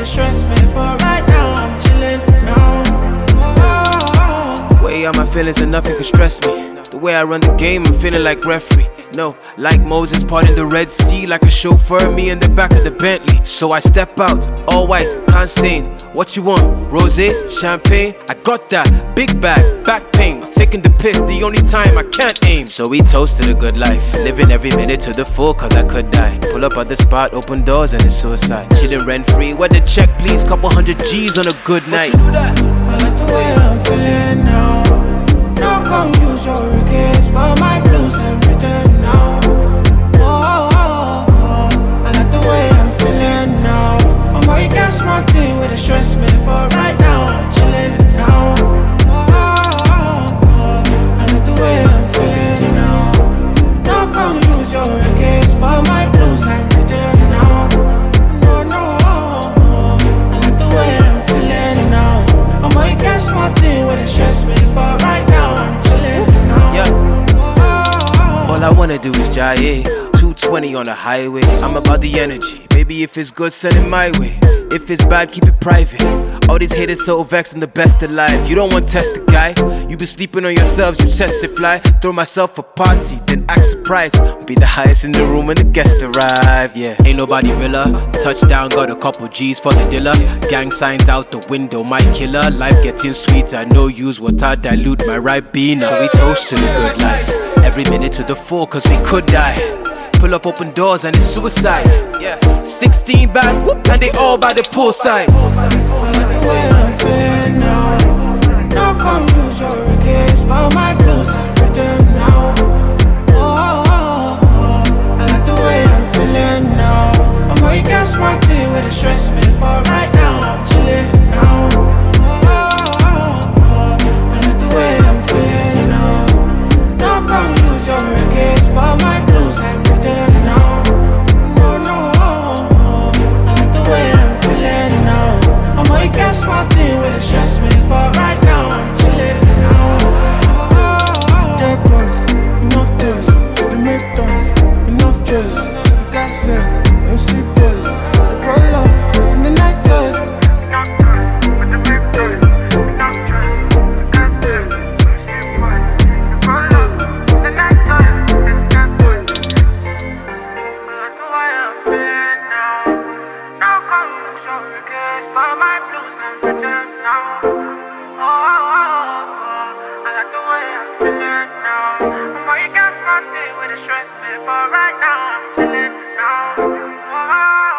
it stress me, but right now I'm chilling now. Way out my feelings and nothing can stress me. The way I run the game, I'm feeling like referee. No, like Moses parting the Red Sea, like a chauffeur, me in the back of the Bentley. So I step out, all white, can't stain. What you want? Rosé, champagne? I got that, big bag, back pain. Taking the piss, the only time I can't aim. So we toasted a good life, living every minute to the full, cause I could die. Pull up at the spot, open doors and it's suicide. Chilling rent free, where the check please, couple hundred G's on a good night. I like the way I'm feeling now. No come use your regrets, but my blues and rhythm now. I like the way I'm feeling now. You get smart thing with the stress me, but right now I'm chilling now. I like the way I'm feeling now. No come use your regrets, but my blues and rhythm now. No, I like the way I'm feeling now. You get smart thing with the stress me, but right now I'm chilling now. Yeah. All I wanna do is jive, 220 on the highway. I'm about the energy, baby. If it's good, send it my way. If it's bad, keep it private. All these haters so vexed, I'm the best alive. You don't want to test the guy. You been sleeping on yourselves, you test it fly. Throw myself a party, then act surprised. Be the highest in the room when the guests arrive, yeah. Ain't nobody realer. Touchdown, got a couple G's for the dealer. Gang signs out the window, my killer. Life getting sweeter, no use water, dilute my Ribena. So we toast to the good life. Every minute to the full, cause we could die. Pull up open doors and it's suicide. Yeah. 16 bad, whoop, and they all by the poolside. I like the way I'm feeling now. No come use your regrets, but my blues and rhythm now. I like the way I'm feeling now. You get smart thing with the stress me, but right now I'm chilling now. I like the way I'm feeling now. No come use your regrets, but my blues and rhythm now. No, I like the way I'm feeling now. You get smart thing with the stress me, but right now I'm chilling now. Dead boys, enough toys, they make noise, enough dress, gas fail, MC boys, roll up in the nice toys. Enough toys, with the big toys, enough dress, gas fail, MC boys, roll up in the nice toys, gas boys. I like the way I'm feeling now. No come use your regrets, but my blues and rhythm now. I like the way I'm feeling now. You got smart thing with the stress me, but right now I'm chilling now.